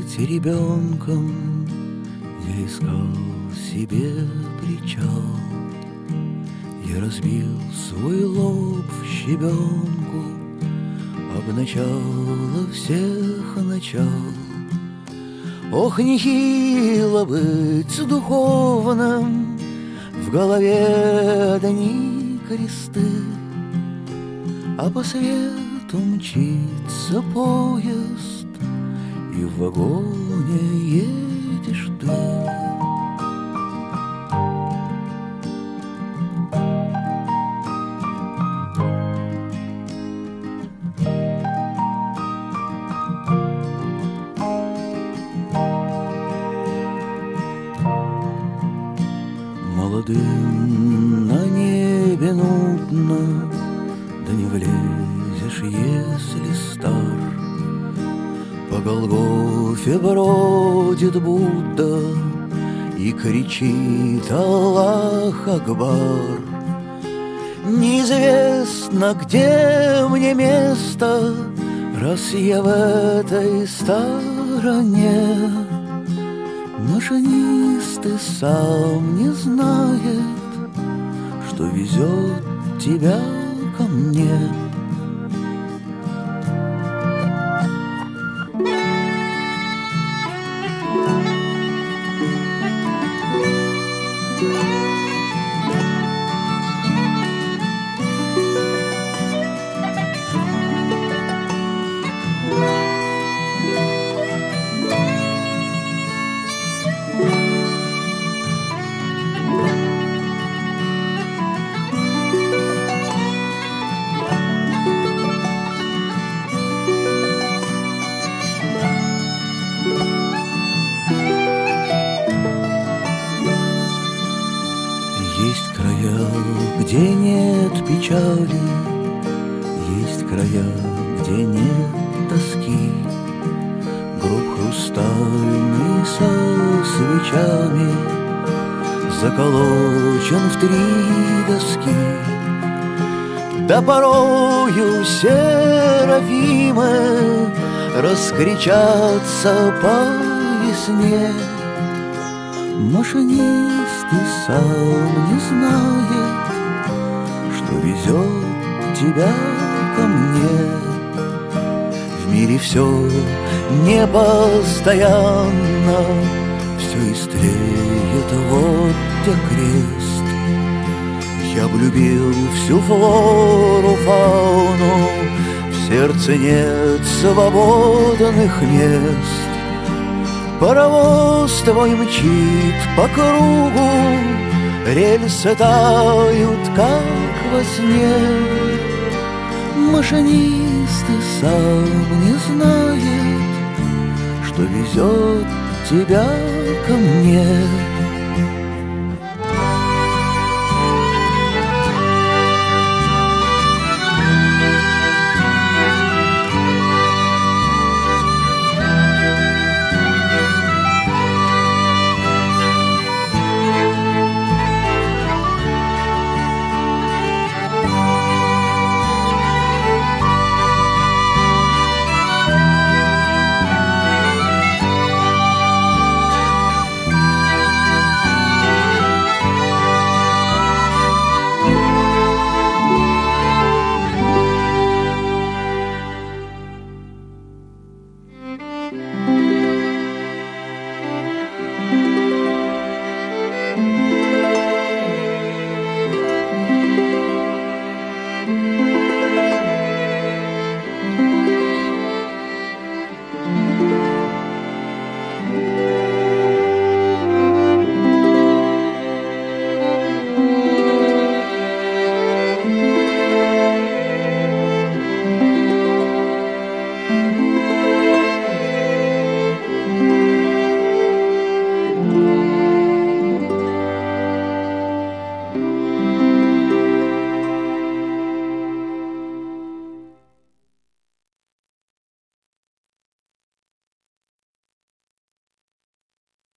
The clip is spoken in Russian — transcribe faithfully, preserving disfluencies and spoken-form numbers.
быть ребенком, я искал себе причал. Я разбил свой лоб в щебенку об начало всех начал. Ох, нехило быть духовным, в голове одни кресты, а по свету мчится поезд, и в вагоне едешь ты. Молодым на небе нудно, да не влезешь, если стар. По Голгофе бродит Будда и кричит Аллах Акбар. Неизвестно, где мне место, раз я в этой стороне. Машинист и сам не знает, что везет тебя ко мне. Есть края, где нет печали, есть края, где нет тоски. Гроб хрустальный со свечами заколочен в три доски. Да порою серафимы раскричатся по весне. Машинист и сам не знает, что везет тебя ко мне. В мире все непостоянно, все истлеет, вот где крест. Я б любил всю флору, фауну, в сердце нет свободных мест. Паровоз твой мчит по кругу, рельсы тают, как во сне. Машинист и сам не знает, что везет тебя ко мне.